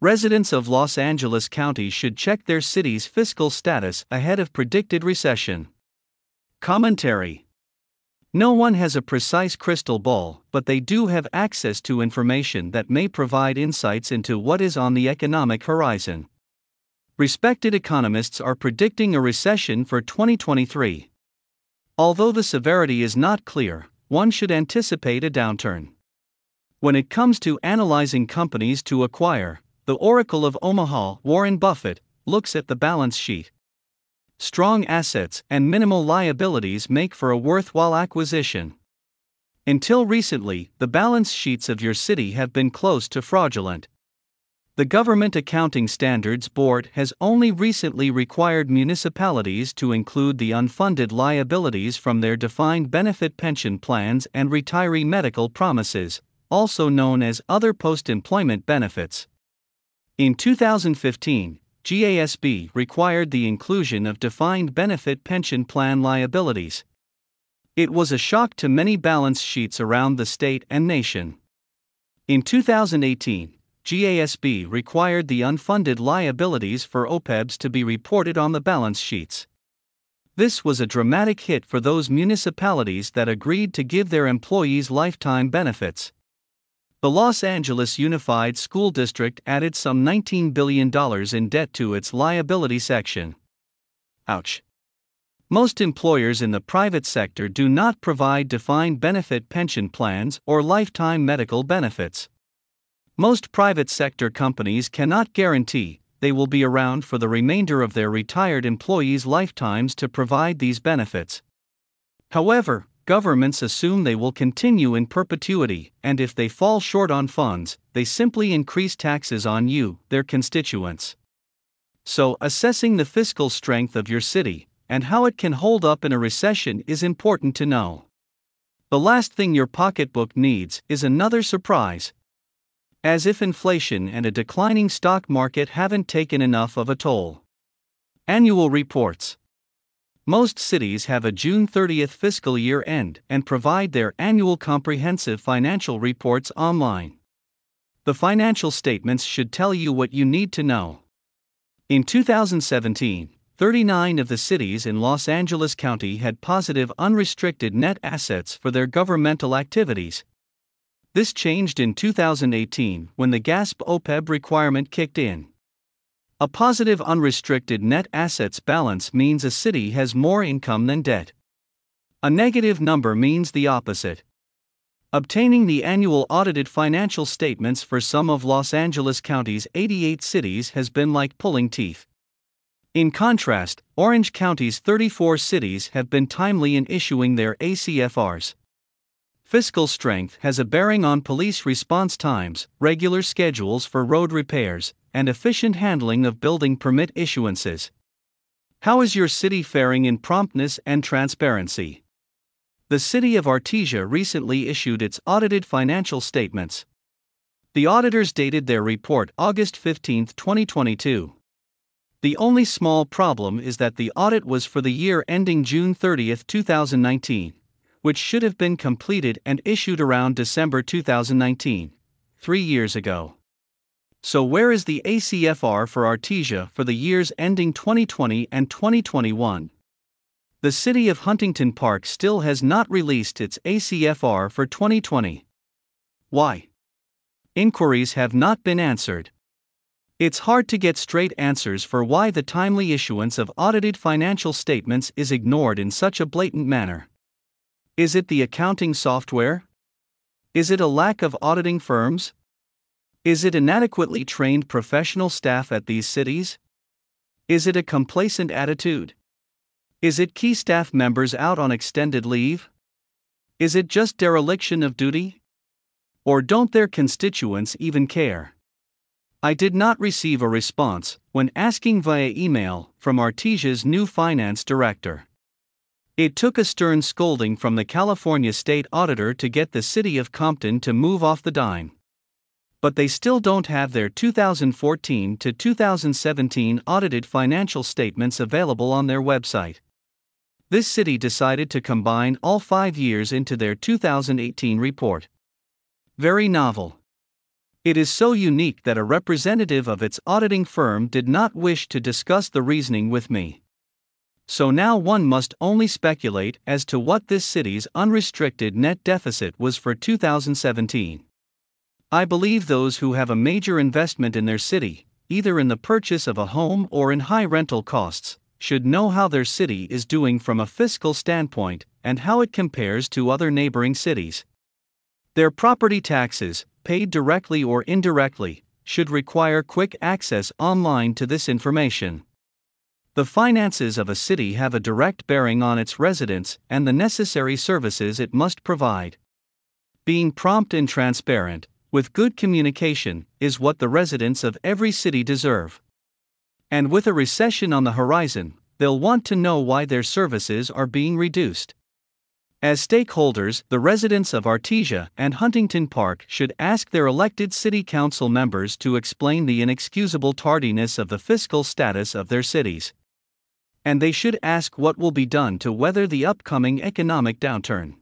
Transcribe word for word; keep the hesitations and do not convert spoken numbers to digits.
Residents of Los Angeles County should check their city's fiscal status ahead of predicted recession. Commentary. No one has a precise crystal ball, but they do have access to information that may provide insights into what is on the economic horizon. Respected economists are predicting a recession for twenty twenty-three. Although the severity is not clear, one should anticipate a downturn. When it comes to analyzing companies to acquire, the Oracle of Omaha, Warren Buffett, looks at the balance sheet. Strong assets and minimal liabilities make for a worthwhile acquisition. Until recently, the balance sheets of your city have been close to fraudulent. The Government Accounting Standards Board has only recently required municipalities to include the unfunded liabilities from their defined benefit pension plans and retiree medical promises, also known as other post-employment benefits. In two thousand fifteen, G A S B required the inclusion of defined benefit pension plan liabilities. It was a shock to many balance sheets around the state and nation. In two thousand eighteen, G A S B required the unfunded liabilities for O P E Bs to be reported on the balance sheets. This was a dramatic hit for those municipalities that agreed to give their employees lifetime benefits. The Los Angeles Unified School District added some nineteen billion dollars in debt to its liability section. Ouch. Most employers in the private sector do not provide defined benefit pension plans or lifetime medical benefits. Most private sector companies cannot guarantee they will be around for the remainder of their retired employees' lifetimes to provide these benefits. However, governments assume they will continue in perpetuity, and if they fall short on funds, they simply increase taxes on you, their constituents. So, assessing the fiscal strength of your city and how it can hold up in a recession is important to know. The last thing your pocketbook needs is another surprise. As if inflation and a declining stock market haven't taken enough of a toll. Annual reports. Most cities have a June thirtieth fiscal year end and provide their annual comprehensive financial reports online. The financial statements should tell you what you need to know. In two thousand seventeen, thirty-nine of the cities in Los Angeles County had positive unrestricted net assets for their governmental activities. This changed in two thousand eighteen when the GASP O P E B requirement kicked in. A positive unrestricted net assets balance means a city has more income than debt. A negative number means the opposite. Obtaining the annual audited financial statements for some of Los Angeles County's eighty-eight cities has been like pulling teeth. In contrast, Orange County's thirty-four cities have been timely in issuing their A C F Rs. Fiscal strength has a bearing on police response times, regular schedules for road repairs, and efficient handling of building permit issuances. How is your city faring in promptness and transparency? The city of Artesia recently issued its audited financial statements. The auditors dated their report August fifteenth, twenty twenty-two. The only small problem is that the audit was for the year ending June thirtieth, two thousand nineteen, which should have been completed and issued around December two thousand nineteen, three years ago. So where is the A C F R for Artesia for the years ending twenty twenty and twenty twenty-one? The city of Huntington Park still has not released its A C F R for twenty twenty. Why? Inquiries have not been answered. It's hard to get straight answers for why the timely issuance of audited financial statements is ignored in such a blatant manner. Is it the accounting software? Is it a lack of auditing firms? Is it inadequately trained professional staff at these cities? Is it a complacent attitude? Is it key staff members out on extended leave? Is it just dereliction of duty? Or don't their constituents even care? I did not receive a response when asking via email from Artesia's new finance director. It took a stern scolding from the California state auditor to get the city of Compton to move off the dime. But they still don't have their two thousand fourteen to two thousand seventeen audited financial statements available on their website. This city decided to combine all five years into their two thousand eighteen report. Very novel. It is so unique that a representative of its auditing firm did not wish to discuss the reasoning with me. So now one must only speculate as to what this city's unrestricted net deficit was for two thousand seventeen. I believe those who have a major investment in their city, either in the purchase of a home or in high rental costs, should know how their city is doing from a fiscal standpoint and how it compares to other neighboring cities. Their property taxes, paid directly or indirectly, should require quick access online to this information. The finances of a city have a direct bearing on its residents and the necessary services it must provide. Being prompt and transparent, with good communication, is what the residents of every city deserve. And with a recession on the horizon, they'll want to know why their services are being reduced. As stakeholders, the residents of Artesia and Huntington Park should ask their elected city council members to explain the inexcusable tardiness of the fiscal status of their cities. And they should ask what will be done to weather the upcoming economic downturn.